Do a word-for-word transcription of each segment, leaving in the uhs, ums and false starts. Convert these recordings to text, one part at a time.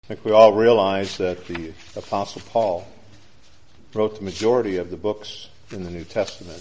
I think we all realize that the Apostle Paul wrote the majority of the books in the New Testament.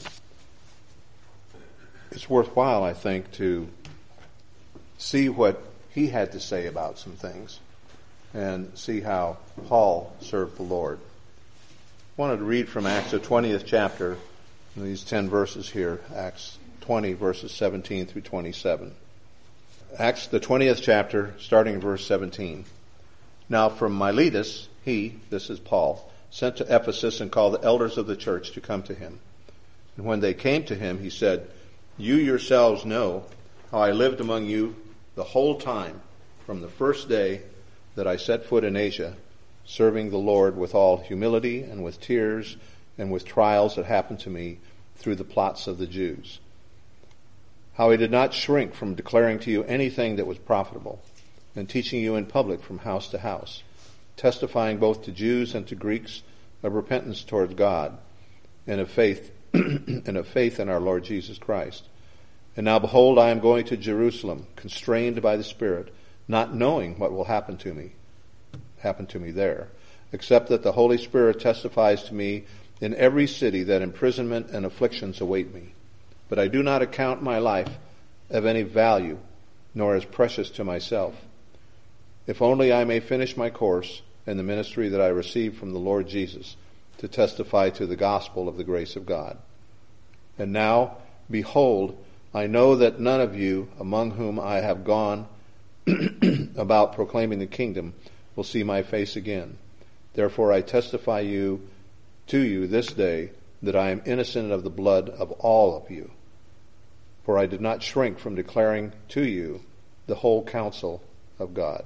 It's worthwhile, I think, to see what he had to say about some things and see how Paul served the Lord. I wanted to read from Acts, the twentieth chapter, these ten verses here, Acts twenty, verses seventeen through twenty-seven. Acts, the twentieth chapter, starting in verse seventeen. Now from Miletus, he, this is Paul, sent to Ephesus and called the elders of the church to come to him. And when they came to him, he said, "You yourselves know how I lived among you the whole time, from the first day that I set foot in Asia, serving the Lord with all humility and with tears and with trials that happened to me through the plots of the Jews. How I did not shrink from declaring to you anything that was profitable, and teaching you in public from house to house, testifying both to Jews and to Greeks of repentance towards God and of faith and of faith in our Lord Jesus Christ. And now behold, I am going to Jerusalem, constrained by the Spirit, not knowing what will happen to me, happen to me there, except that the Holy Spirit testifies to me in every city that imprisonment and afflictions await me. But I do not account my life of any value, nor as precious to myself, if only I may finish my course in the ministry that I received from the Lord Jesus, to testify to the gospel of the grace of God. And now, behold, I know that none of you among whom I have gone about proclaiming the kingdom will see my face again. Therefore I testify you to you this day that I am innocent of the blood of all of you. For I did not shrink from declaring to you the whole counsel of God."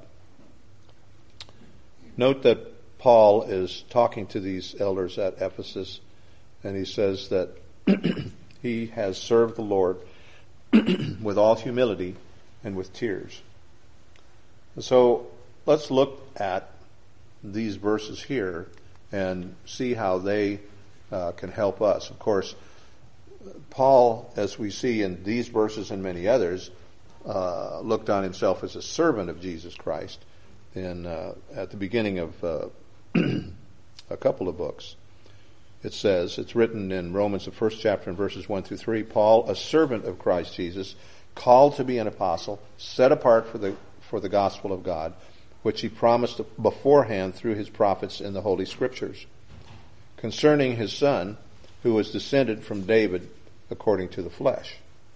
Note that Paul is talking to these elders at Ephesus, and he says that he has served the Lord with all humility and with tears. And so let's look at these verses here and see how they uh, can help us. Of course, Paul, as we see in these verses and many others, uh, looked on himself as a servant of Jesus Christ. In, uh, at the beginning of uh, a couple of books, it says, it's written in Romans, the first chapter, in verses one through three, Paul, a servant of Christ Jesus, called to be an apostle, set apart for the for the gospel of God, which he promised beforehand through his prophets in the Holy Scriptures, concerning his Son, who was descended from David according to the flesh.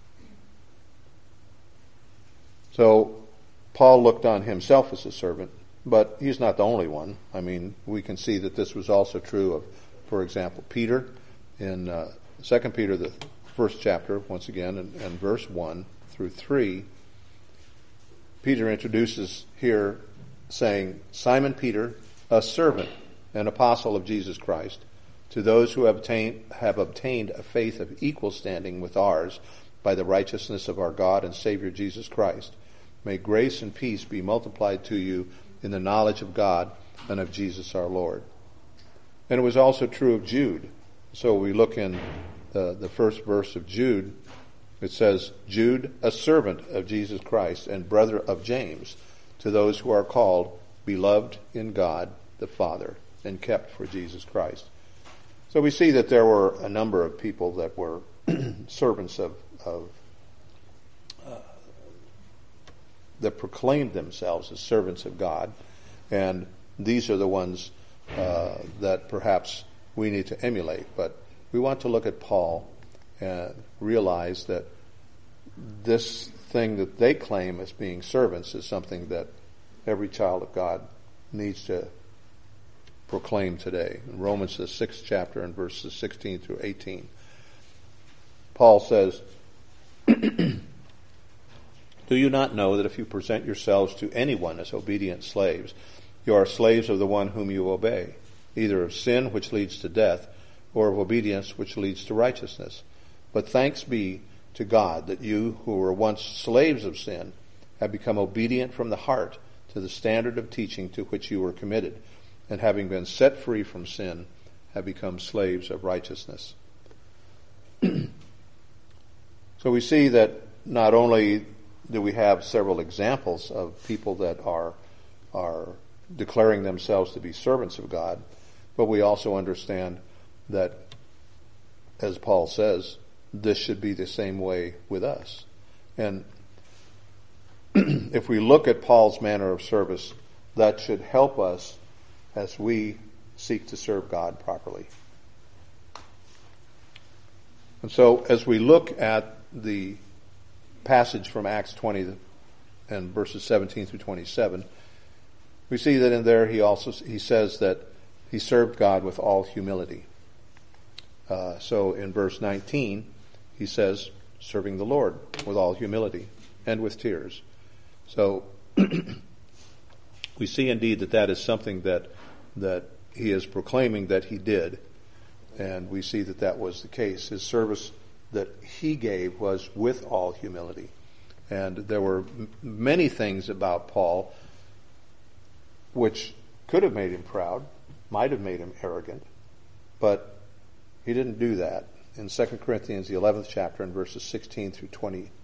So Paul looked on himself as a servant, but he's not the only one. I mean, we can see that this was also true of, for example, Peter in uh, Second Peter, the first chapter, once again, and, and verse one through three. Peter introduces here saying, "Simon Peter, a servant and apostle of Jesus Christ, to those who have obtained, have obtained a faith of equal standing with ours by the righteousness of our God and Savior Jesus Christ. May grace and peace be multiplied to you in the knowledge of God and of Jesus our Lord." And it was also true of Jude. So we look in the, the first verse of Jude. It says, "Jude, a servant of Jesus Christ and brother of James, to those who are called, beloved in God the Father, and kept for Jesus Christ." So we see that there were a number of people that were servants of, of that proclaimed themselves as servants of God, and these are the ones uh, that perhaps we need to emulate. But we want to look at Paul and realize that this thing that they claim as being servants is something that every child of God needs to proclaim today. In Romans, the sixth chapter, and verses sixteen through eighteen, Paul says, "Do you not know that if you present yourselves to anyone as obedient slaves, you are slaves of the one whom you obey, either of sin, which leads to death, or of obedience, which leads to righteousness? But thanks be to God that you, who were once slaves of sin, have become obedient from the heart to the standard of teaching to which you were committed, and having been set free from sin, have become slaves of righteousness." So we see that not only do we have several examples of people that are are declaring themselves to be servants of God, but we also understand that, as Paul says, this should be the same way with us. And if we look at Paul's manner of service, that should help us as we seek to serve God properly. And so as we look at the passage from Acts twenty and verses seventeen through twenty-seven, we see that in there he also he says that he served God with all humility. Uh, so in verse nineteen, he says, serving the Lord with all humility and with tears. So we see indeed that that is something that that he is proclaiming that he did. And we see that that was the case. His service that he gave was with all humility. And there were m- many things about Paul which could have made him proud, might have made him arrogant, but he didn't do that. In Second Corinthians, the eleventh chapter, in verses sixteen through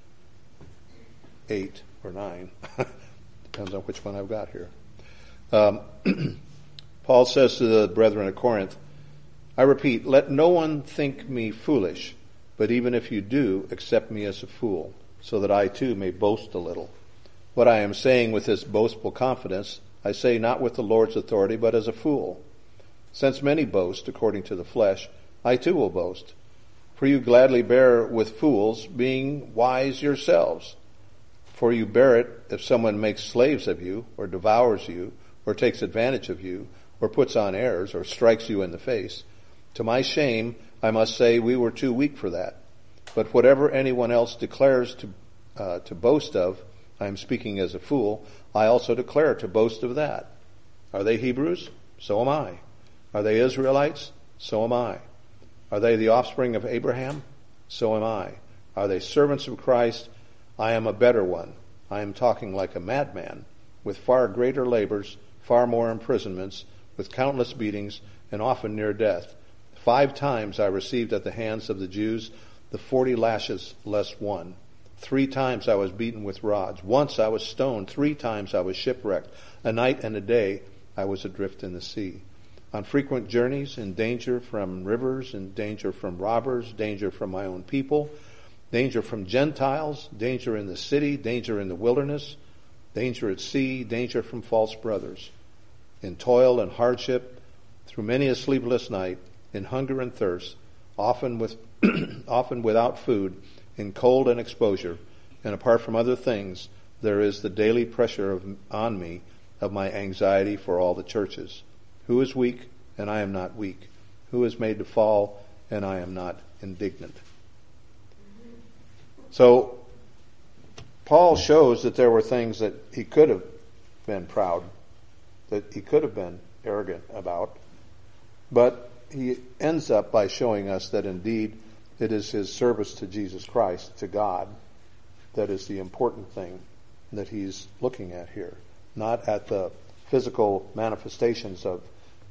twenty-eight or nine, depends on which one I've got here. Um, Paul says to the brethren at Corinth, I repeat, let no one think me foolish, but even if you do, accept me as a fool, so that I too may boast a little. What I am saying with this boastful confidence, I say not with the Lord's authority, but as a fool. Since many boast according to the flesh, I too will boast. For you gladly bear with fools, being wise yourselves. For you bear it if someone makes slaves of you, or devours you, or takes advantage of you, or puts on airs, or strikes you in the face. To my shame, I must say we were too weak for that. But whatever anyone else declares to uh, to boast of, I am speaking as a fool, I also declare to boast of that. Are they Hebrews? So am I. Are they Israelites? So am I. Are they the offspring of Abraham? So am I. Are they servants of Christ? I am a better one. I am talking like a madman, with far greater labors, far more imprisonments, with countless beatings, and often near death. Five times I received at the hands of the Jews the forty lashes less one. Three times I was beaten with rods. Once I was stoned. Three times I was shipwrecked. A night and a day I was adrift in the sea. On frequent journeys, in danger from rivers, in danger from robbers, danger from my own people, danger from Gentiles, danger in the city, danger in the wilderness, danger at sea, danger from false brothers. In toil and hardship, through many a sleepless night, in hunger and thirst, often with often without food, in cold and exposure, and apart from other things, there is the daily pressure of, on me of my anxiety for all the churches. Who is weak, and I am not weak? Who is made to fall, and I am not indignant? So, Paul shows that there were things that he could have been proud, that he could have been arrogant about, but he ends up by showing us that indeed it is his service to Jesus Christ, to God, that is the important thing that he's looking at here, not at the physical manifestations of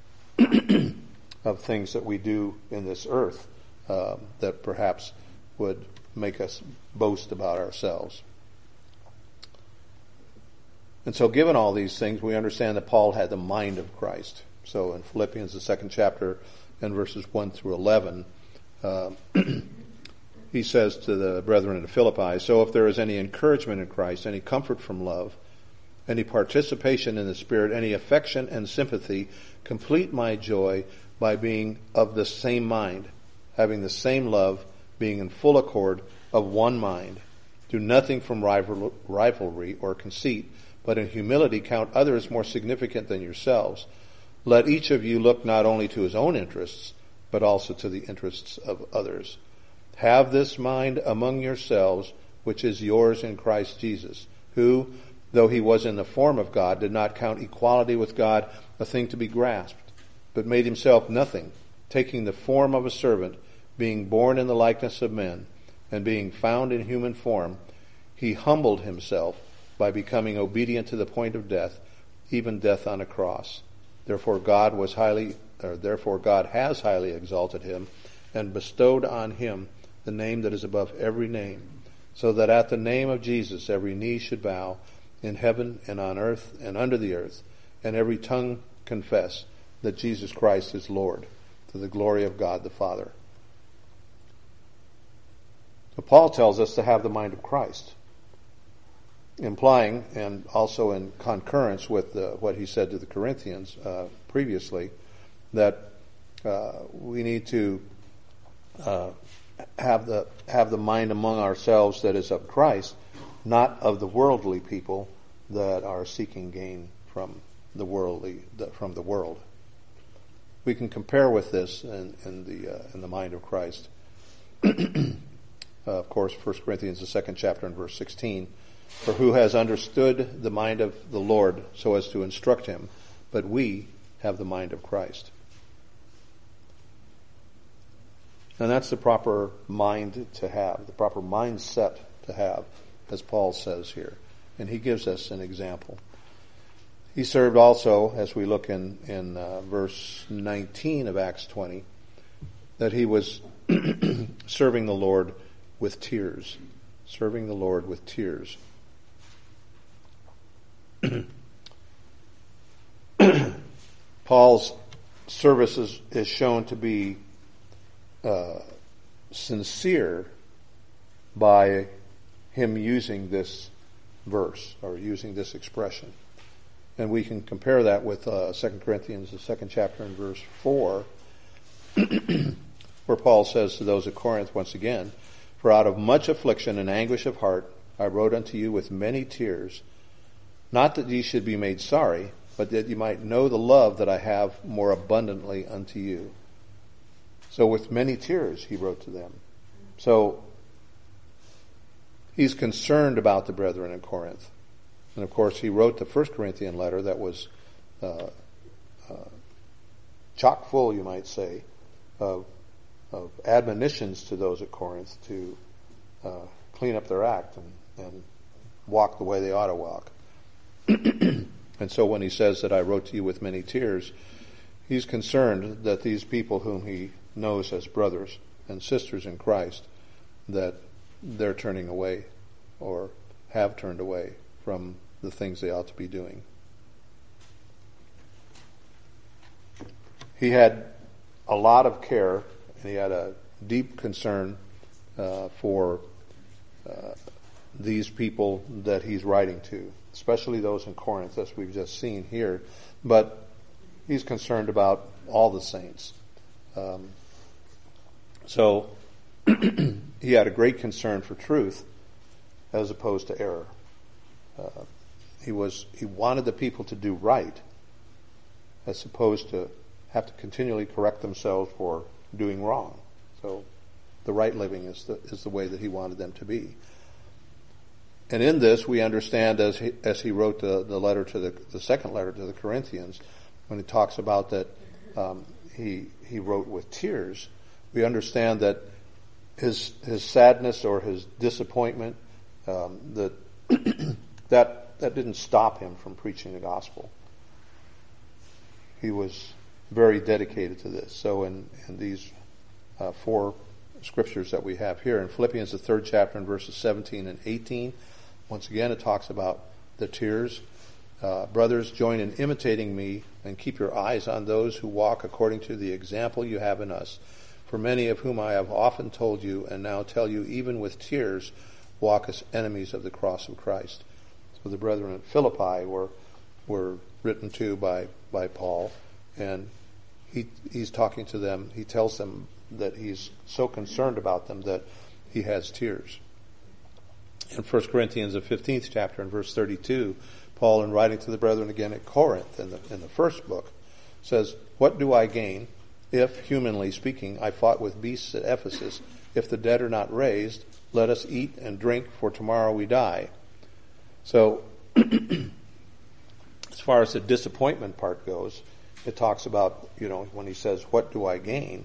of things that we do in this earth uh, that perhaps would make us boast about ourselves. And so given all these things, we understand that Paul had the mind of Christ. So in Philippians, the second chapter, and verses one through eleven, uh, he says to the brethren in Philippi, so if there is any encouragement in Christ, any comfort from love, any participation in the Spirit, any affection and sympathy, complete my joy by being of the same mind, having the same love, being in full accord, of one mind. Do nothing from rival, rivalry or conceit, but in humility count others more significant than yourselves. Let each of you look not only to his own interests, but also to the interests of others. Have this mind among yourselves, which is yours in Christ Jesus, who, though he was in the form of God, did not count equality with God a thing to be grasped, but made himself nothing, taking the form of a servant, being born in the likeness of men, and being found in human form, he humbled himself by becoming obedient to the point of death, even death on a cross. Therefore God was highly, or therefore God has highly exalted him, and bestowed on him the name that is above every name, so that at the name of Jesus every knee should bow, in heaven and on earth and under the earth, and every tongue confess that Jesus Christ is Lord, to the glory of God the Father. So Paul tells us to have the mind of Christ, implying, and also in concurrence with uh, what he said to the Corinthians uh, previously, that uh, we need to uh, have the have the mind among ourselves that is of Christ, not of the worldly people that are seeking gain from the worldly from the world. We can compare with this in, in the uh, in the mind of Christ. Uh, of course, First Corinthians, the second chapter and verse sixteen, for who has understood the mind of the Lord so as to instruct him, but we have the mind of Christ. And that's the proper mind to have, the proper mindset to have, as Paul says here. And he gives us an example. He served also, as we look in, in uh, verse nineteen of Acts twenty, that he was serving the Lord with tears. Serving the Lord with tears. Paul's service is, is shown to be uh, sincere by him using this verse, or using this expression. And we can compare that with uh, Second Corinthians, the second chapter and verse four, where Paul says to those at Corinth once again, for out of much affliction and anguish of heart I wrote unto you with many tears, not that ye should be made sorry, but that you might know the love that I have more abundantly unto you. So with many tears he wrote to them. So he's concerned about the brethren in Corinth. And of course he wrote the First Corinthian letter that was uh, uh, chock full, you might say, of of admonitions to those at Corinth to uh, clean up their act and, and walk the way they ought to walk. And so when he says that I wrote to you with many tears, he's concerned that these people whom he knows as brothers and sisters in Christ, that they're turning away or have turned away from the things they ought to be doing. He had a lot of care, and he had a deep concern uh, for uh, these people that he's writing to, especially those in Corinth, as we've just seen here. But he's concerned about all the saints. Um, so he had a great concern for truth as opposed to error. Uh, he was he wanted the people to do right as opposed to have to continually correct themselves for doing wrong. So the right living is the is the way that he wanted them to be. And in this we understand, as he, as he wrote the, the letter to the the second letter to the Corinthians, when he talks about that um, he he wrote with tears, we understand that his his sadness or his disappointment, um, that that that didn't stop him from preaching the gospel. He was very dedicated to this. So in, in these uh, four scriptures that we have here, in Philippians, the third chapter, in verses seventeen and eighteen, once again it talks about the tears. Uh, Brothers, join in imitating me and keep your eyes on those who walk according to the example you have in us. For many of whom I have often told you, and now tell you even with tears, walk as enemies of the cross of Christ. So the brethren at Philippi were were written to by, by Paul, and he he's talking to them. He tells them that he's so concerned about them that he has tears. In First Corinthians, the fifteenth chapter, in verse thirty-two, Paul, in writing to the brethren again at Corinth, in the in the first book, says, "What do I gain if, humanly speaking, I fought with beasts at Ephesus? If the dead are not raised, let us eat and drink, for tomorrow we die." So, as far as the disappointment part goes, it talks about, you know, when he says, "What do I gain?"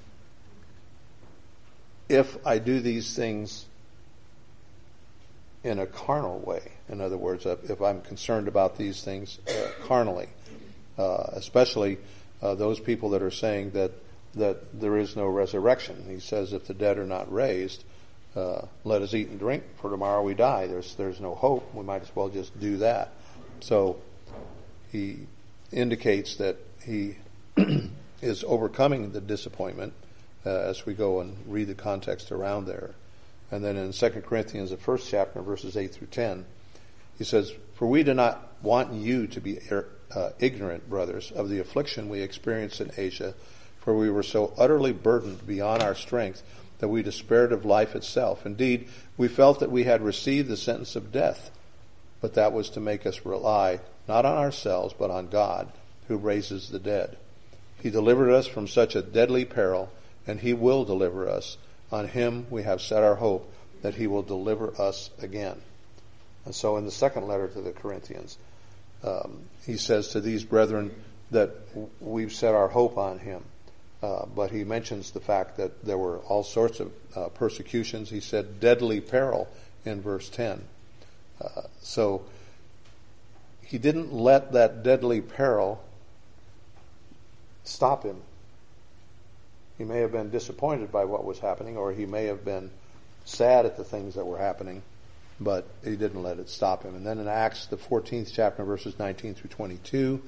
If I do these things in a carnal way, in other words, if I'm concerned about these things uh, carnally, uh, especially uh, those people that are saying that that there is no resurrection. He says, if the dead are not raised, uh, let us eat and drink, for tomorrow we die. There's there's no hope. We might as well just do that. So he indicates that he is overcoming the disappointment uh, as we go and read the context around there. And then in Second Corinthians, the first chapter, verses eight through ten, he says, "For we do not want you to be uh, ignorant, brothers, of the affliction we experienced in Asia, for we were so utterly burdened beyond our strength that we despaired of life itself. Indeed, we felt that we had received the sentence of death, but that was to make us rely not on ourselves, but on God, who raises the dead. He delivered us from such a deadly peril, and he will deliver us. On him we have set our hope that he will deliver us again." And so in the second letter to the Corinthians, um, he says to these brethren that we've set our hope on him. Uh, but he mentions the fact that there were all sorts of uh, persecutions. He said deadly peril in verse ten. Uh, so he didn't let that deadly peril stop him. He may have been disappointed by what was happening, or he may have been sad at the things that were happening, but he didn't let it stop him. And then in Acts, the fourteenth chapter, verses nineteen through twenty-two,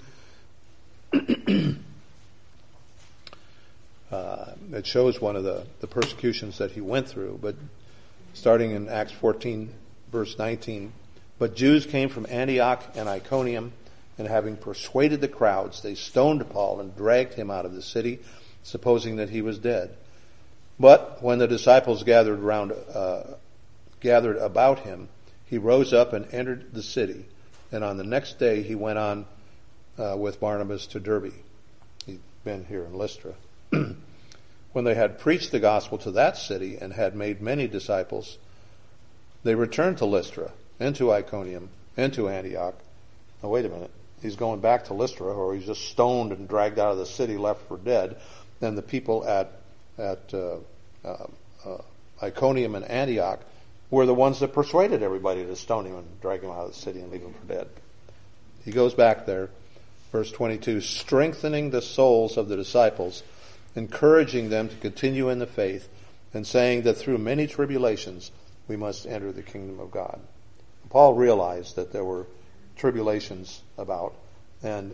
uh, it shows one of the, the persecutions that he went through. But starting in Acts fourteen, verse nineteen, "But Jews came from Antioch and Iconium, and having persuaded the crowds, they stoned Paul and dragged him out of the city, supposing that he was dead. But when the disciples gathered round, uh, gathered about him, he rose up and entered the city. And on the next day he went on uh, with Barnabas to Derbe." He'd been here in Lystra. "When they had preached the gospel to that city and had made many disciples, they returned to Lystra and to Iconium and to Antioch." Now wait a minute. He's going back to Lystra, or he's just stoned and dragged out of the city, left for dead. Then the people at at uh, uh, uh, Iconium and Antioch were the ones that persuaded everybody to stone him and drag him out of the city and leave him for dead. He goes back there, verse twenty-two, "Strengthening the souls of the disciples, encouraging them to continue in the faith, and saying that through many tribulations we must enter the kingdom of God." Paul realized that there were tribulations about, and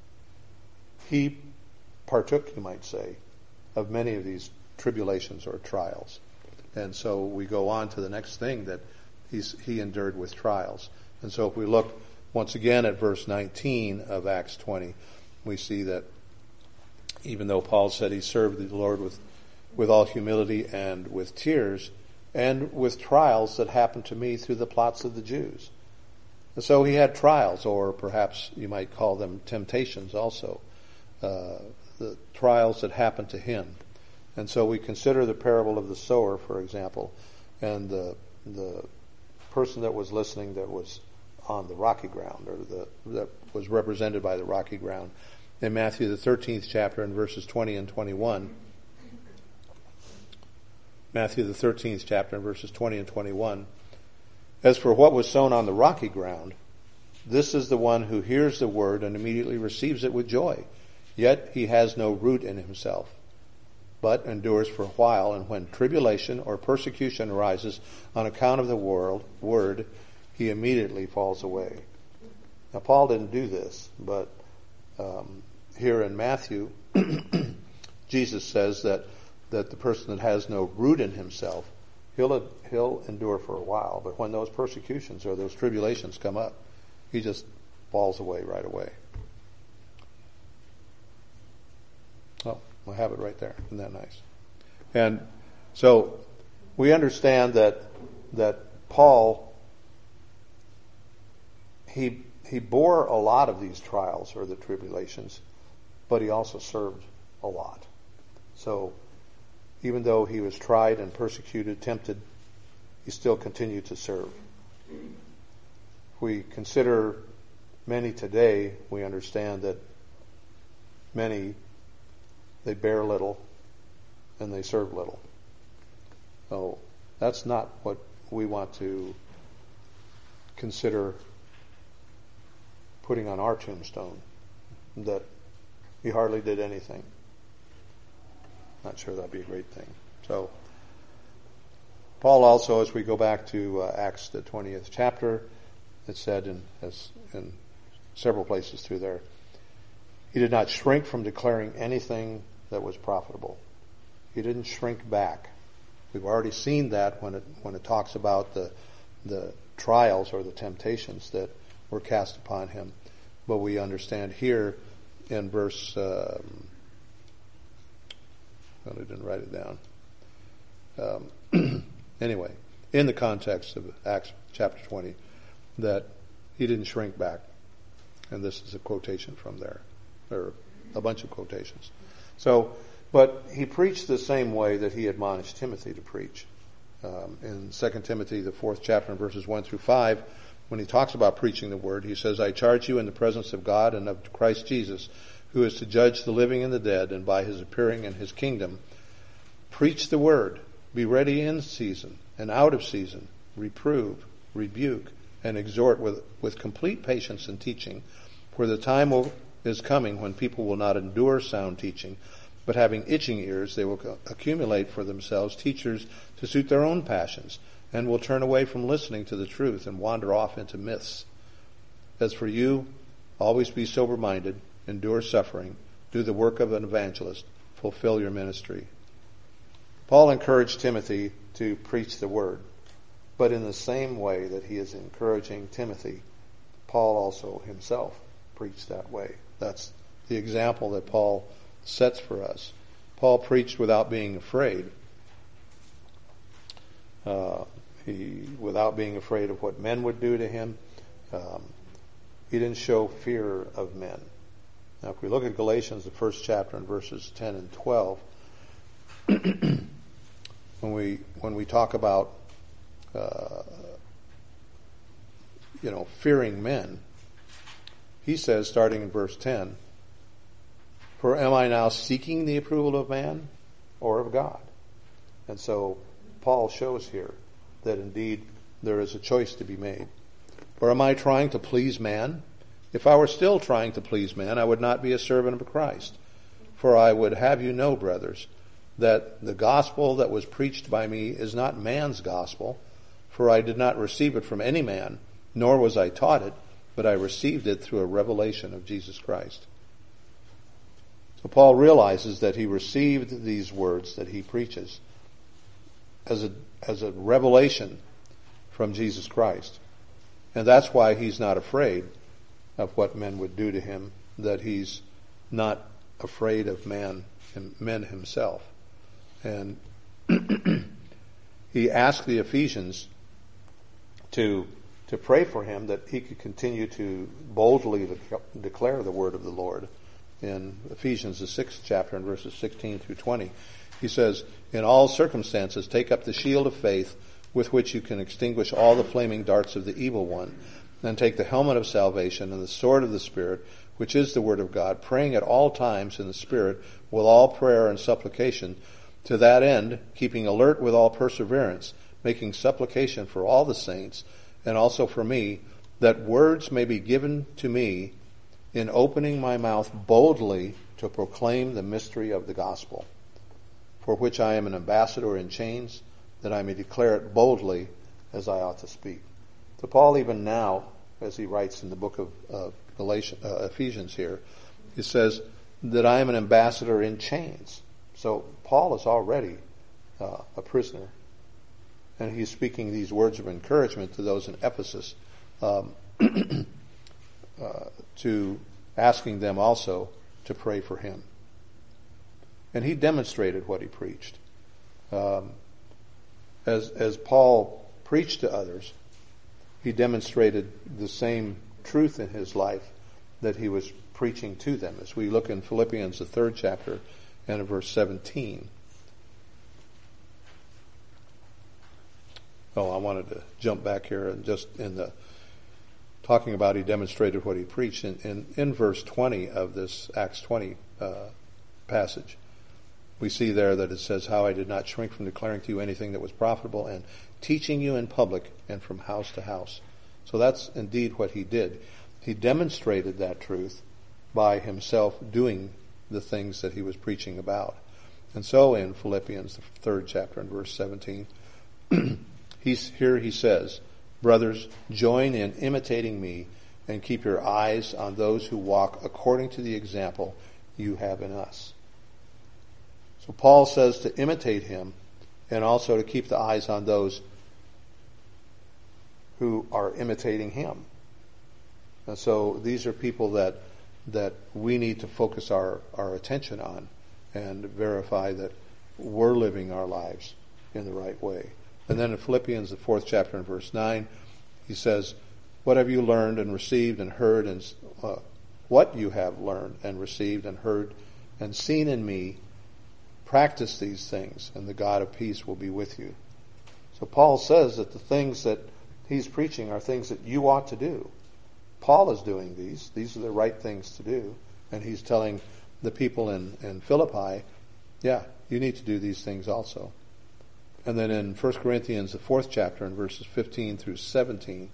he partook, you might say, of many of these tribulations or trials. And so we go on to the next thing, that he's, he endured with trials. And so if we look once again at verse nineteen of Acts twenty, we see that even though Paul said he served the Lord with, with all humility and with tears, and with trials that happened to me through the plots of the Jews. And so he had trials, or perhaps you might call them temptations also, uh, the trials that happened to him. And so we consider the parable of the sower, for example, and the the person that was listening that was on the rocky ground, or the that was represented by the rocky ground. In Matthew the thirteenth chapter, in verses twenty and twenty-one, Matthew the thirteenth chapter, in verses twenty and twenty-one, "As for what was sown on the rocky ground, this is the one who hears the word and immediately receives it with joy. Yet he has no root in himself, but endures for a while, and when tribulation or persecution arises on account of the world, word, he immediately falls away." Now Paul didn't do this, but um, here in Matthew, Jesus says that, that the person that has no root in himself, he'll, he'll endure for a while, but when those persecutions or those tribulations come up, he just falls away right away. Well, we'll have it right there. Isn't that nice? And so we understand that that Paul, he he bore a lot of these trials or the tribulations, but he also served a lot. So even though he was tried and persecuted, tempted, he still continued to serve. If we consider many today, we understand that many, they bear little and they serve little. So that's not what we want to consider putting on our tombstone, that he hardly did anything. Not sure that'd be a great thing. So Paul also, as we go back to uh, Acts the twentieth chapter, it said in, as in several places through there, He did not shrink from declaring anything that was profitable. He didn't shrink back. We've already seen that when it when it talks about the the trials or the temptations that were cast upon him. But we understand here in verse, um, well, I didn't write it down. Um, anyway, in the context of Acts chapter twenty, that he didn't shrink back. And this is a quotation from there. There are a bunch of quotations. So, but he preached the same way that he admonished Timothy to preach. Um, in Second Timothy, the fourth chapter, and verses one through five, when he talks about preaching the word, he says, I charge you in the presence of God and of Christ Jesus, who is to judge the living and the dead, and by his appearing in his kingdom, preach the word, be ready in season and out of season, reprove, rebuke, and exhort with, with complete patience and teaching, for the time will, is coming when people will not endure sound teaching, but having itching ears, they will accumulate for themselves teachers to suit their own passions, and will turn away from listening to the truth and wander off into myths. As for you, always be sober-minded, endure suffering, do the work of an evangelist, fulfill your ministry. Paul encouraged Timothy to preach the word, but in the same way that he is encouraging Timothy, Paul also himself preached that way. That's the example that Paul sets for us. Paul preached without being afraid. Uh, he, without being afraid of what men would do to him. Um, he didn't show fear of men. Now, if we look at Galatians, the first chapter, in verses ten and twelve, when we when we talk about uh, you know fearing men, he says, starting in verse ten, for am I now seeking the approval of man or of God? And so Paul shows here that indeed there is a choice to be made. Or am I trying to please man? If I were still trying to please man, I would not be a servant of Christ. For I would have you know, brothers, that the gospel that was preached by me is not man's gospel, for I did not receive it from any man, nor was I taught it, but I received it through a revelation of Jesus Christ. So Paul realizes that he received these words that he preaches as a as a revelation from Jesus Christ. And that's why he's not afraid of what men would do to him, that he's not afraid of man men himself. And he asked the Ephesians to to pray for him that he could continue to boldly de- declare the word of the Lord. In Ephesians, the sixth chapter, in verses sixteen through twenty, he says, in all circumstances, take up the shield of faith with which you can extinguish all the flaming darts of the evil one, and take the helmet of salvation and the sword of the Spirit, which is the word of God, praying at all times in the Spirit with all prayer and supplication, to that end, keeping alert with all perseverance, making supplication for all the saints, and also for me, that words may be given to me in opening my mouth boldly to proclaim the mystery of the gospel, for which I am an ambassador in chains, that I may declare it boldly as I ought to speak. So Paul, even now, as he writes in the book of uh, Galatians, uh, Ephesians here, he says that I am an ambassador in chains. So Paul is already uh, a prisoner, and he's speaking these words of encouragement to those in Ephesus, um, uh, to asking them also to pray for him. And he demonstrated what he preached. Um, as as Paul preached to others, he demonstrated the same truth in his life that he was preaching to them. As we look in Philippians, the third chapter, and in verse seventeen. Oh, I wanted to jump back here and just in the talking about he demonstrated what he preached. In, in, in verse twenty of this Acts twenty uh, passage, we see there that it says, how I did not shrink from declaring to you anything that was profitable and teaching you in public and from house to house. So that's indeed what he did. He demonstrated that truth by himself doing the things that he was preaching about. And so in Philippians, the third chapter and verse seventeen, he's, here he says, brothers, join in imitating me and keep your eyes on those who walk according to the example you have in us. So Paul says to imitate him and also to keep the eyes on those who are imitating him. And so these are people that that we need to focus our, our attention on and verify that we're living our lives in the right way. And then in Philippians, the fourth chapter and verse nine, he says, what have you learned and received and heard and uh, what you have learned and received and heard and seen in me, practice these things, and the God of peace will be with you. So Paul says that the things that he's preaching are things that you ought to do. Paul is doing these. These are the right things to do. And he's telling the people in, in Philippi, yeah, you need to do these things also. And then in First Corinthians, the fourth chapter, in verses fifteen through seventeen,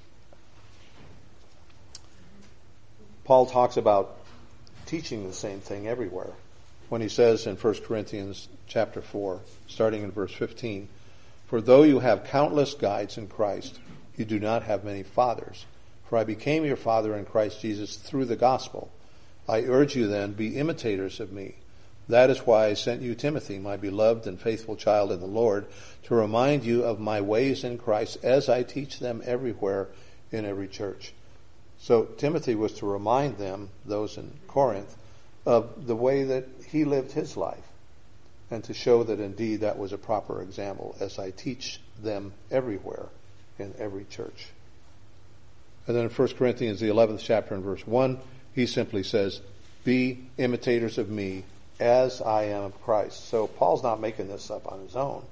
Paul talks about teaching the same thing everywhere. When he says in First Corinthians chapter four, starting in verse fifteen, for though you have countless guides in Christ, you do not have many fathers. For I became your father in Christ Jesus through the gospel. I urge you then, be imitators of me. That is why I sent you Timothy, my beloved and faithful child in the Lord, to remind you of my ways in Christ as I teach them everywhere in every church. So Timothy was to remind them, those in Corinth, of the way that he lived his life, and to show that indeed that was a proper example as I teach them everywhere in every church. And then in First Corinthians, the eleventh chapter and verse one, he simply says, be imitators of me as I am of Christ. So Paul's not making this up on his own.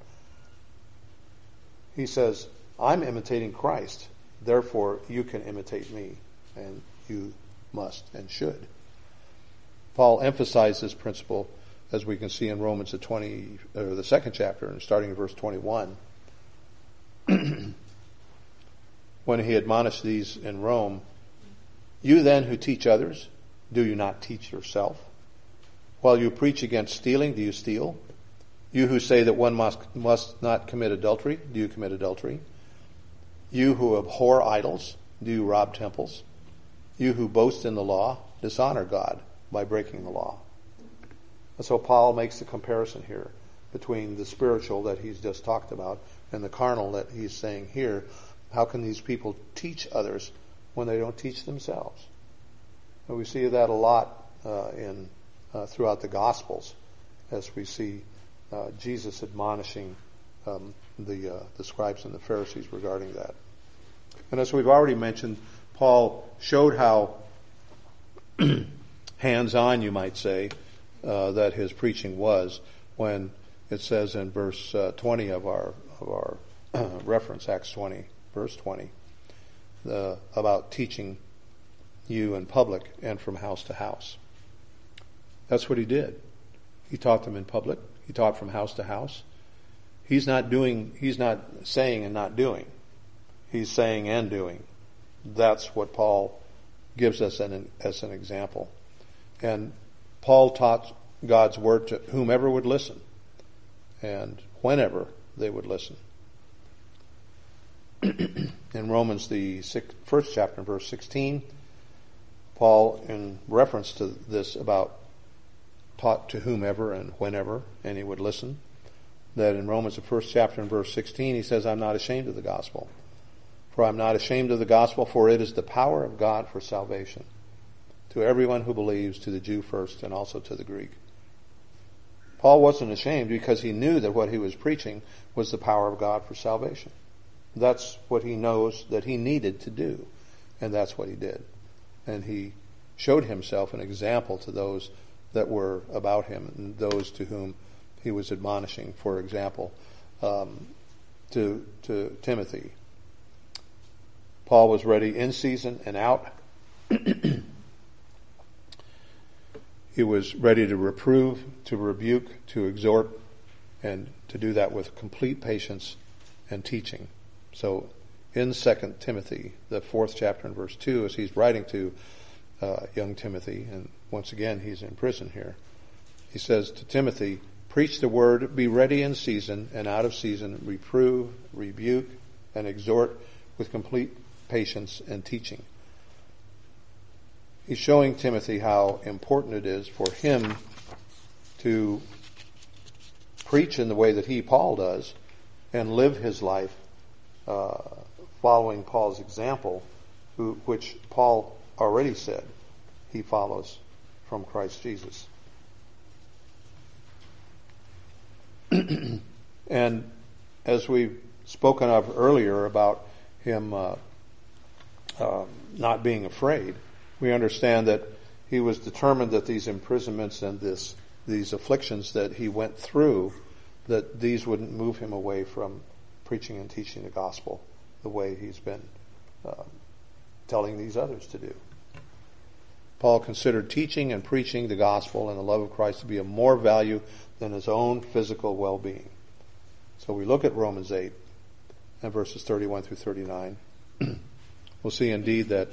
He says, I'm imitating Christ, therefore you can imitate me, and you must and should. Paul emphasized this principle, as we can see in Romans the twenty, or the second chapter, and starting in verse twenty-one. When he admonished these in Rome, you then who teach others, do you not teach yourself? While you preach against stealing, do you steal? You who say that one must, must not commit adultery, do you commit adultery? You who abhor idols, do you rob temples? You who boast in the law, dishonor God by breaking the law. And so Paul makes the comparison here between the spiritual that he's just talked about and the carnal that he's saying here. How can these people teach others when they don't teach themselves? And we see that a lot uh, in uh, throughout the Gospels, as we see uh, Jesus admonishing um, the uh, the scribes and the Pharisees regarding that. And as we've already mentioned, Paul showed how hands-on, you might say, uh, that his preaching was when it says in verse uh, twenty of our of our uh, reference, Acts twenty. Verse twenty, the, about teaching you in public and from house to house. That's what he did. He taught them in public. He taught from house to house. He's not doing, he's not saying and not doing. He's saying and doing. That's what Paul gives us an, as an example. And Paul taught God's word to whomever would listen and whenever they would listen. In Romans, the sixth, first chapter, verse sixteen, Paul, in reference to this about taught to whomever and whenever any would listen, that in Romans, the first chapter, and verse sixteen, he says, I'm not ashamed of the gospel. For I'm not ashamed of the gospel, for it is the power of God for salvation to everyone who believes, to the Jew first and also to the Greek. Paul wasn't ashamed because he knew that what he was preaching was the power of God for salvation. That's what he knows that he needed to do. And that's what he did. And he showed himself an example to those that were about him and those to whom he was admonishing. For example, um, to, to Timothy. Paul was ready in season and out. He was ready to reprove, to rebuke, to exhort, and to do that with complete patience and teaching. So in Second Timothy, the fourth chapter and verse two, as he's writing to uh, young Timothy, and once again he's in prison here, he says to Timothy, preach the word, be ready in season and out of season, reprove, rebuke, and exhort with complete patience and teaching. he's showing Timothy how important it is for him to preach in the way that he, Paul, does, and live his life uh, following Paul's example, who, which Paul already said he follows from Christ Jesus. And as we've spoken of earlier about him uh, uh, not being afraid, we understand that he was determined that these imprisonments and this these afflictions that he went through, that these wouldn't move him away from preaching and teaching the gospel the way he's been uh, telling these others to do. Paul considered teaching and preaching the gospel and the love of Christ to be of more value than his own physical well-being. So we look at Romans eight and verses thirty-one through thirty-nine. We'll see indeed that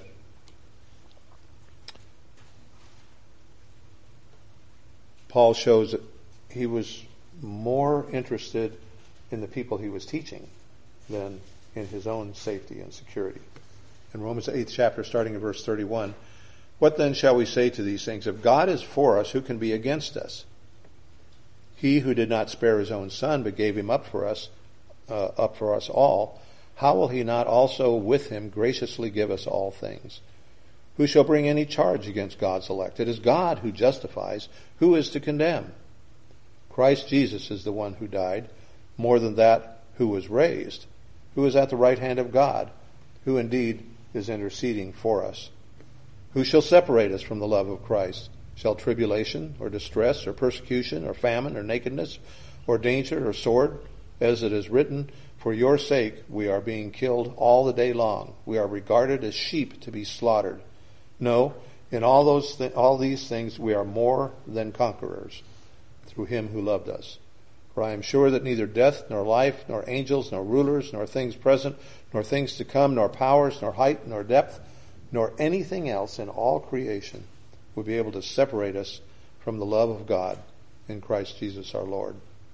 Paul shows that he was more interested in the people he was teaching than in his own safety and security. In Romans eighth chapter, starting in verse thirty-one, what then shall we say to these things? If God is for us, who can be against us? He who did not spare his own son, but gave him up for us, uh, up for us all, how will he not also with him graciously give us all things? Who shall bring any charge against God's elect? It is God who justifies. Who is to condemn? Christ Jesus is the one who died, more than that, who was raised, who is at the right hand of God, who indeed is interceding for us. Who shall separate us from the love of Christ? Shall tribulation, or distress, or persecution, or famine, or nakedness, or danger, or sword? As it is written, for your sake we are being killed all the day long. We are regarded as sheep to be slaughtered. No, in all those th- all these things we are more than conquerors through him who loved us. For I am sure that neither death, nor life, nor angels, nor rulers, nor things present, nor things to come, nor powers, nor height, nor depth, nor anything else in all creation will be able to separate us from the love of God in Christ Jesus our Lord.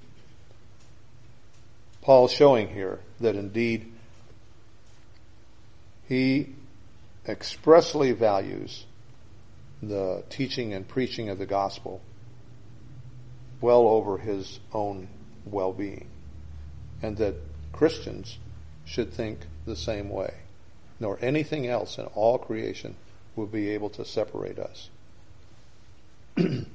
Paul's showing here that indeed he expressly values the teaching and preaching of the gospel well over his own well-being, and that Christians should think the same way, nor anything else in all creation will be able to separate us. In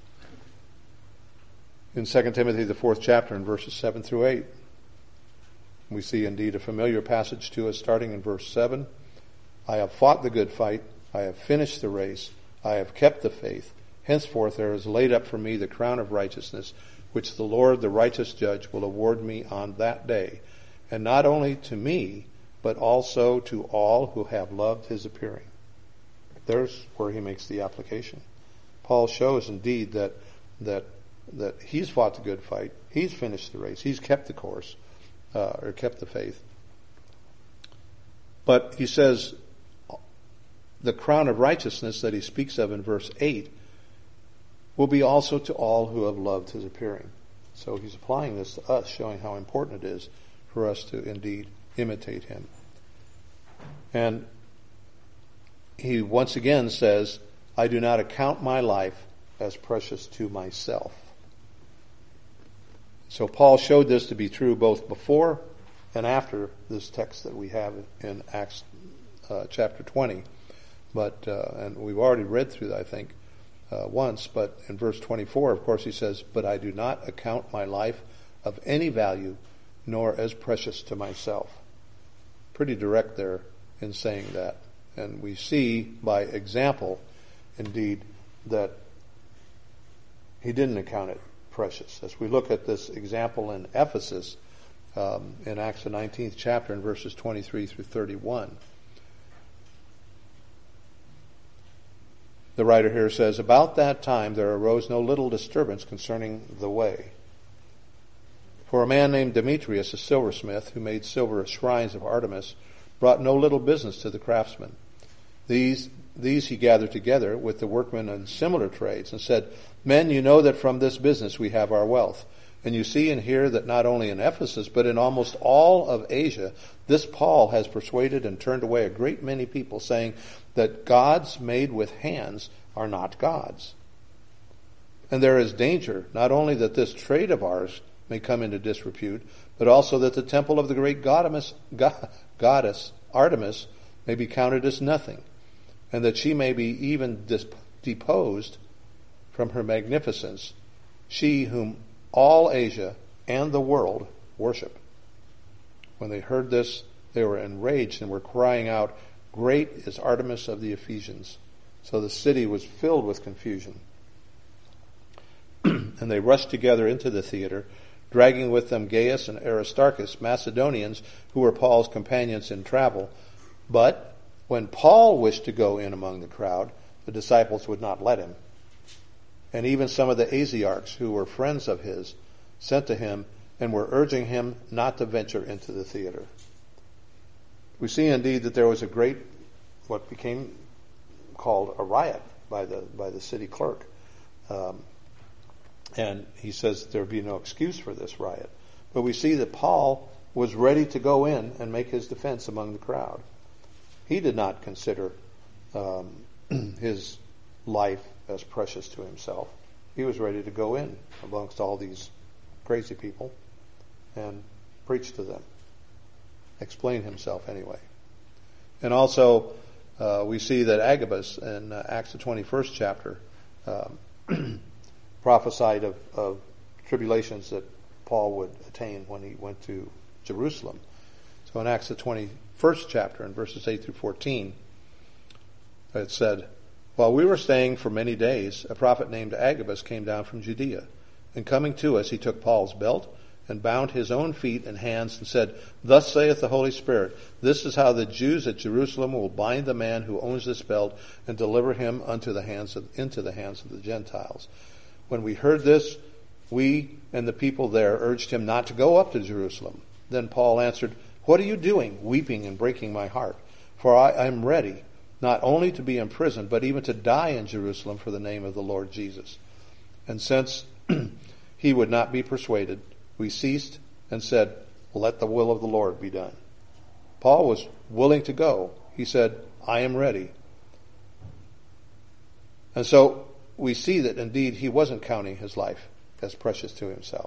Second Timothy, the fourth chapter, in verses seven through eight, we see indeed a familiar passage to us starting in verse seven. I have fought the good fight. I have finished the race. I have kept the faith. Henceforth there is laid up for me the crown of righteousness, which the Lord, the righteous judge, will award me on that day. And not only to me, but also to all who have loved his appearing. There's where he makes the application. Paul shows indeed that that that he's fought the good fight. He's finished the race. He's kept the course, uh, or kept the faith. But he says the crown of righteousness that he speaks of in verse eight will be also to all who have loved his appearing. So he's applying this to us, showing how important it is for us to indeed imitate him. And he once again says, I do not account my life as precious to myself. So Paul showed this to be true both before and after this text that we have in Acts uh, chapter twenty. But uh, and we've already read through that, I think, uh, once. But in verse twenty-four, of course, he says, but I do not account my life of any value, nor as precious to myself. Pretty direct there in saying that. And we see by example, indeed, that he didn't account it precious. As we look at this example in Ephesus, um, in Acts the nineteenth chapter, in verses twenty-three through thirty-one, the writer here says, about that time there arose no little disturbance concerning the way. For a man named Demetrius, a silversmith, who made silver shrines of Artemis, brought no little business to the craftsmen. These these he gathered together with the workmen in similar trades, and said, men, you know that from this business we have our wealth. And you see and hear that not only in Ephesus, but in almost all of Asia, this Paul has persuaded and turned away a great many people, saying that gods made with hands are not gods. And there is danger, not only that this trade of ours may come into disrepute, but also that the temple of the great goddess, goddess Artemis may be counted as nothing, and that she may be even deposed from her magnificence, she whom all Asia and the world worship. When they heard this, they were enraged and were crying out, "Great is Artemis of the Ephesians." So the city was filled with confusion. And they rushed together into the theater, dragging with them Gaius and Aristarchus, Macedonians, who were Paul's companions in travel. But when Paul wished to go in among the crowd, the disciples would not let him. And even some of the Asiarchs, who were friends of his, sent to him and were urging him not to venture into the theater. We see indeed that there was a great, what became called a riot by the by the city clerk. Um, and he says there would be no excuse for this riot. But we see that Paul was ready to go in and make his defense among the crowd. He did not consider um, his life as precious to himself. He was ready to go in amongst all these crazy people and preach to them. Explain himself anyway. And also, uh, we see that Agabus in uh, Acts the twenty-first chapter um, prophesied of, of tribulations that Paul would attain when he went to Jerusalem. So in Acts the twenty-first chapter, in verses eight through fourteen, it said, "While we were staying for many days, a prophet named Agabus came down from Judea. And coming to us, he took Paul's belt and bound his own feet and hands and said, 'Thus saith the Holy Spirit, this is how the Jews at Jerusalem will bind the man who owns this belt and deliver him unto the hands of, into the hands of the Gentiles.' When we heard this, we and the people there urged him not to go up to Jerusalem. Then Paul answered, 'What are you doing, weeping and breaking my heart? For I am ready, not only to be imprisoned, but even to die in Jerusalem for the name of the Lord Jesus.' And since he would not be persuaded, we ceased and said, 'Let the will of the Lord be done.'" Paul was willing to go. He said, "I am ready." And so we see that indeed he wasn't counting his life as precious to himself.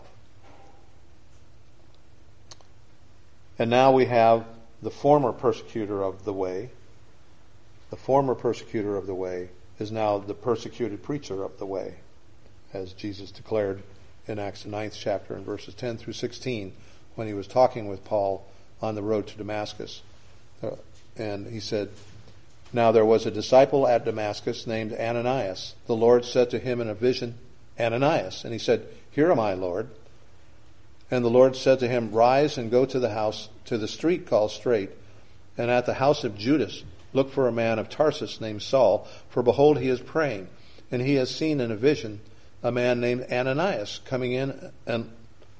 And now we have the former persecutor of the way. The former persecutor of the way is now the persecuted preacher of the way, as Jesus declared in Acts the ninth chapter in verses ten through sixteen when he was talking with Paul on the road to Damascus. Uh, and he said, "Now there was a disciple at Damascus named Ananias. The Lord said to him in a vision, 'Ananias.' And he said, 'Here am I, Lord.' And the Lord said to him, 'Rise and go to the house, to the street called Straight, and at the house of Judas look for a man of Tarsus named Saul, for behold, he is praying, and he has seen in a vision a man named Ananias coming in and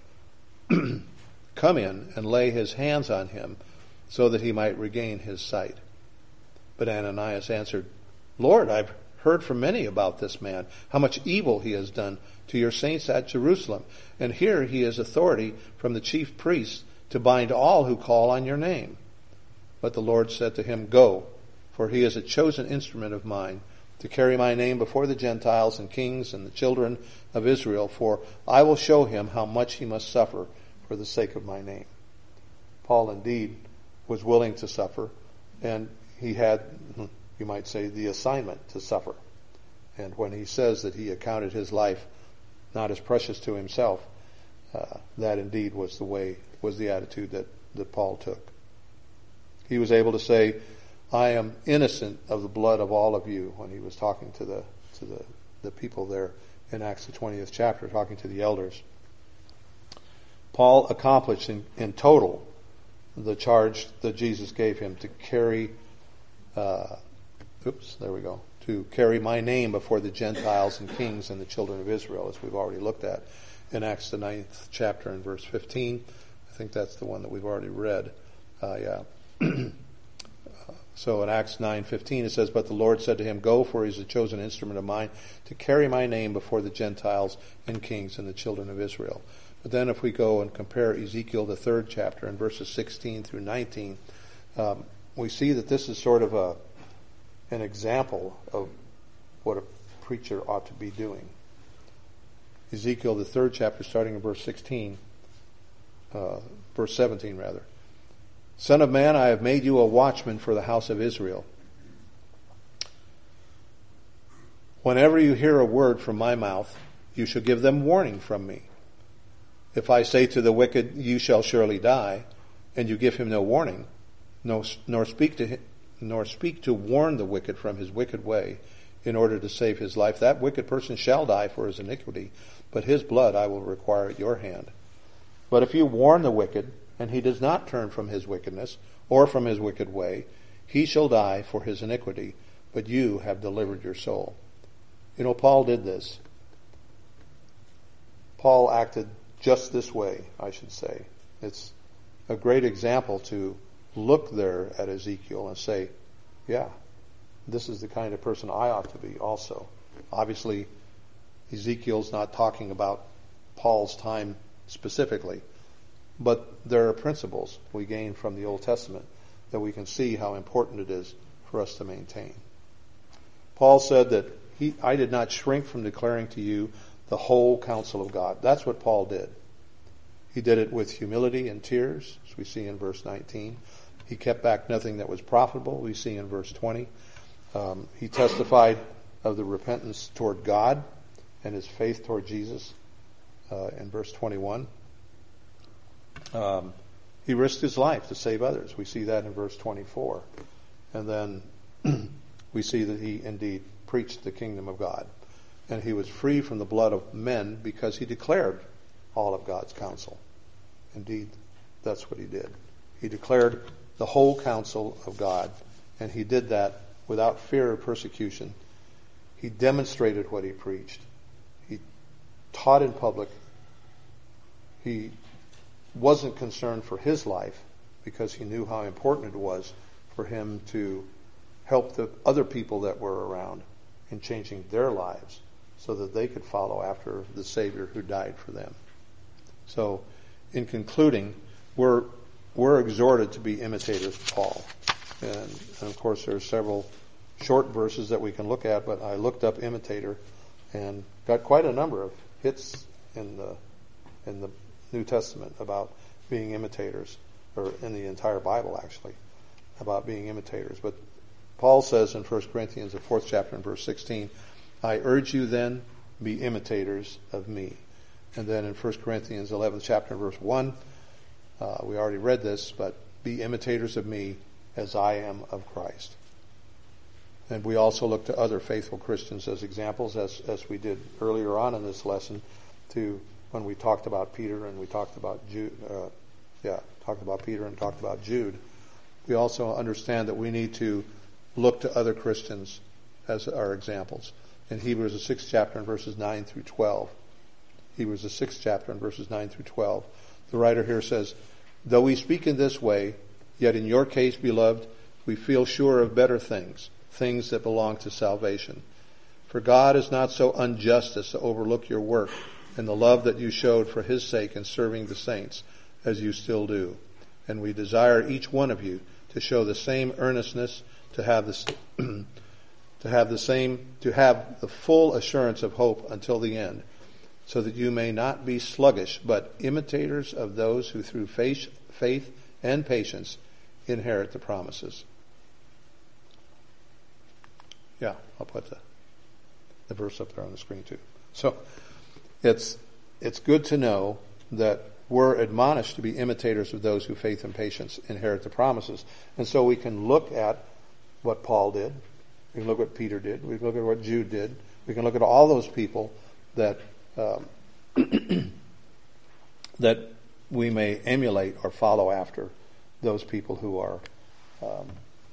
come in and lay his hands on him so that he might regain his sight.' But Ananias answered, 'Lord, I've heard from many about this man, how much evil he has done to your saints at Jerusalem. And here he has authority from the chief priests to bind all who call on your name.' But the Lord said to him, 'Go, for he is a chosen instrument of mine to carry my name before the Gentiles and kings and the children of Israel, for I will show him how much he must suffer for the sake of my name.'" Paul indeed was willing to suffer, and he had, you might say, the assignment to suffer. And when he says that he accounted his life not as precious to himself, uh, that indeed was the way, was the attitude that, that Paul took. He was able to say, "I am innocent of the blood of all of you," when he was talking to the to the, the people there in Acts the twentieth chapter, talking to the elders. Paul accomplished in, in total the charge that Jesus gave him to carry, uh, oops, there we go, to carry my name before the Gentiles and kings and the children of Israel, as we've already looked at in Acts the ninth chapter and verse fifteen. I think that's the one that we've already read. Uh, yeah. So in Acts nine fifteen it says, "But the Lord said to him, 'Go, for he is a chosen instrument of mine to carry my name before the Gentiles and kings and the children of Israel.'" But then if we go and compare Ezekiel, the third chapter, in verses sixteen through nineteen, um, we see that this is sort of a an example of what a preacher ought to be doing. Ezekiel, the third chapter, starting in verse sixteen, uh, verse seventeen rather. Son of man, I have made you a watchman for the house of Israel. Whenever you hear a word from my mouth, you shall give them warning from me. If I say to the wicked, you shall surely die, and you give him no warning, no, nor speak to him, nor speak to warn the wicked from his wicked way, in order to save his life, that wicked person shall die for his iniquity, but his blood I will require at your hand. But if you warn the wicked, and he does not turn from his wickedness, or from his wicked way, he shall die for his iniquity, but you have delivered your soul. You know, Paul did this. Paul acted just this way, I should say. It's a great example to look there at Ezekiel and say, yeah, this is the kind of person I ought to be also. Obviously, Ezekiel's not talking about Paul's time specifically, but there are principles we gain from the Old Testament that we can see how important it is for us to maintain. Paul said that he, I did not shrink from declaring to you the whole counsel of God. That's what Paul did. He did it with humility and tears, as we see in verse nineteen. He kept back nothing that was profitable, we see in verse twenty. Um, he testified of the repentance toward God and his faith toward Jesus uh, in verse twenty-one. Um, he risked his life to save others. We see that in verse twenty-four. And then we see that he indeed preached the kingdom of God. And he was free from the blood of men because he declared all of God's counsel. Indeed, that's what he did. He declared the whole counsel of God, and he did that without fear of persecution. He demonstrated what he preached. He taught in public. He wasn't concerned for his life because he knew how important it was for him to help the other people that were around in changing their lives so that they could follow after the Savior who died for them. So, in concluding, we're we're exhorted to be imitators of Paul. And, and of course, there are several short verses that we can look at, but I looked up imitator and got quite a number of hits in the in the New Testament about being imitators, or in the entire Bible actually, about being imitators. But Paul says in First Corinthians, the fourth chapter and verse sixteen, I urge you then, be imitators of me. And then in First Corinthians eleventh chapter and verse one, uh, we already read this, but be imitators of me as I am of Christ. And we also look to other faithful Christians as examples, as as we did earlier on in this lesson, to when we talked about Peter and we talked about Jude, uh, yeah, talked about Peter and talked about Jude. We also understand that we need to look to other Christians as our examples. In Hebrews, the sixth chapter, and verses nine through twelve. Hebrews, the sixth chapter, and verses nine through twelve. The writer here says, though we speak in this way, yet in your case, beloved, we feel sure of better things, things that belong to salvation. For God is not so unjust as to overlook your work and the love that you showed for his sake in serving the saints, as you still do. And we desire each one of you to show the same earnestness, to have the to have the same, to have the full assurance of hope until the end, so that you may not be sluggish, but imitators of those who through faith, faith and patience inherit the promises. Yeah, I'll put the, the verse up there on the screen too. So it's it's good to know that we're admonished to be imitators of those who faith and patience inherit the promises. And so we can look at what Paul did. We can look at what Peter did. We can look at what Jude did. We can look at all those people that um, that we may emulate or follow after, those people who are um,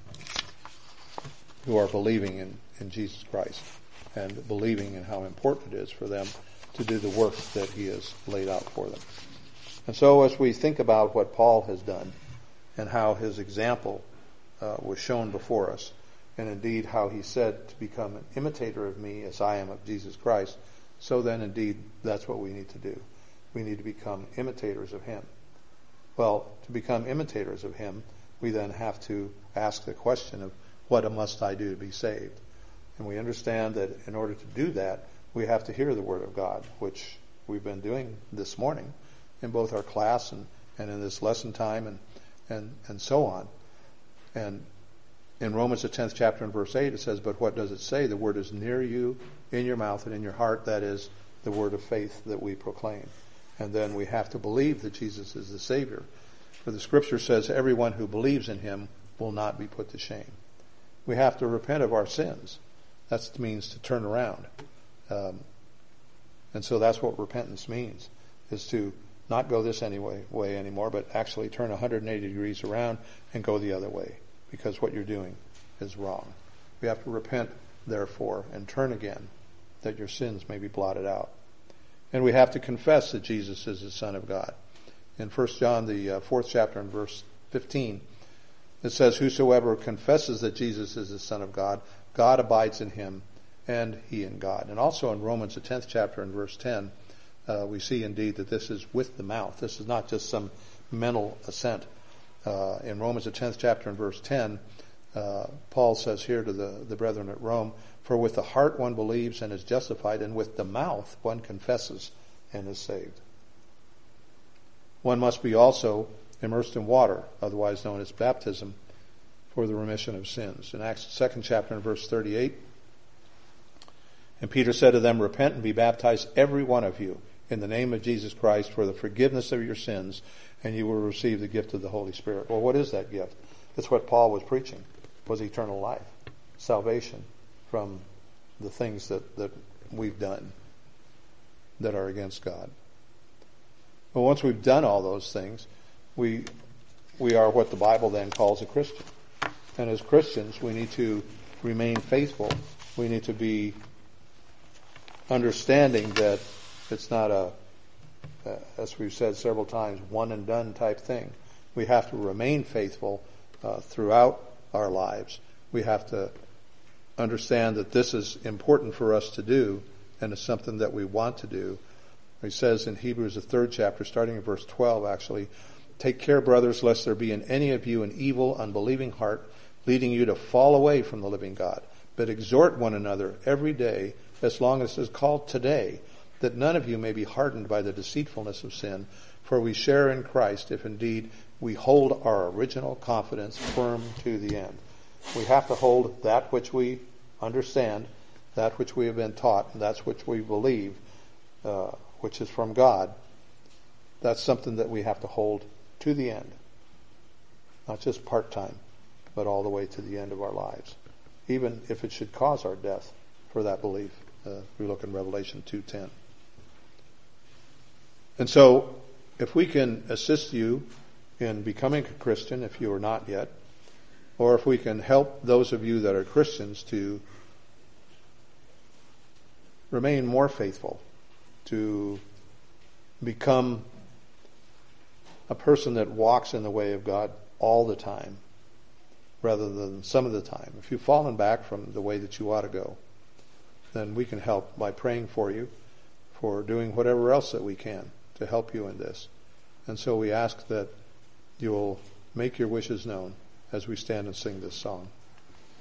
who are believing in, in Jesus Christ and believing in how important it is for them to do the work that he has laid out for them. And so as we think about what Paul has done and how his example uh, was shown before us, and indeed how he said to become an imitator of me as I am of Jesus Christ, so then indeed that's what we need to do. we need to become imitators of him. Well, to become imitators of him, we then have to ask the question of, what must I do to be saved? And we understand that in order to do that, we have to hear the Word of God, which we've been doing this morning in both our class and, and in this lesson time and, and, and so on. And in Romans, the tenth chapter and verse eight, it says, but what does it say? The Word is near you, in your mouth and in your heart. That is the word of faith that we proclaim. And then we have to believe that Jesus is the Savior. For the Scripture says, everyone who believes in him will not be put to shame. We have to repent of our sins. That means to turn around. Um, and so that's what repentance means, is to not go this any way, way anymore, but actually turn one hundred eighty degrees around and go the other way, because what you're doing is wrong. We have to repent, therefore, and turn again, that your sins may be blotted out. And we have to confess that Jesus is the Son of God. In First John, the uh, fourth chapter and verse fifteen, it says, whosoever confesses that Jesus is the Son of God, God abides in him, and he in God. And also in Romans, the tenth chapter and verse ten, uh, we see indeed that this is with the mouth. This is not just some mental assent. Uh, in Romans, the tenth chapter and verse ten, uh, Paul says here to the, the brethren at Rome, for with the heart one believes and is justified, and with the mouth one confesses and is saved. One must be also immersed in water, otherwise known as baptism, for the remission of sins. In Acts second chapter and verse thirty-eight, and Peter said to them, repent and be baptized every one of you in the name of Jesus Christ for the forgiveness of your sins, and you will receive the gift of the Holy Spirit. Well, what is that gift? That's what Paul was preaching, was eternal life, salvation from the things that, that we've done that are against God. Well, once we've done all those things, we we are what the Bible then calls a Christian. And as Christians, we need to remain faithful. We need to be understanding that it's not a, uh, as we've said several times, one and done type thing. We have to remain faithful uh, throughout our lives. We have to understand that this is important for us to do, and it's something that we want to do. He says in Hebrews, the third chapter, starting in verse twelve actually, take care, brothers, lest there be in any of you an evil, unbelieving heart, leading you to fall away from the living God. But exhort one another every day, as long as it is called today, that none of you may be hardened by the deceitfulness of sin. For we share in Christ, if indeed we hold our original confidence firm to the end. We have to hold that which we understand, that which we have been taught, and that's which we believe, uh, which is from God. That's something that we have to hold to the end. Not just part-time, but all the way to the end of our lives. Even if it should cause our death for that belief. Uh, we look in Revelation two ten. And so, if we can assist you in becoming a Christian, if you are not yet, or if we can help those of you that are Christians to remain more faithful, to become a person that walks in the way of God all the time, rather than some of the time. If you've fallen back from the way that you ought to go, then we can help by praying for you, for doing whatever else that we can to help you in this. And so we ask that you will make your wishes known as we stand and sing this song.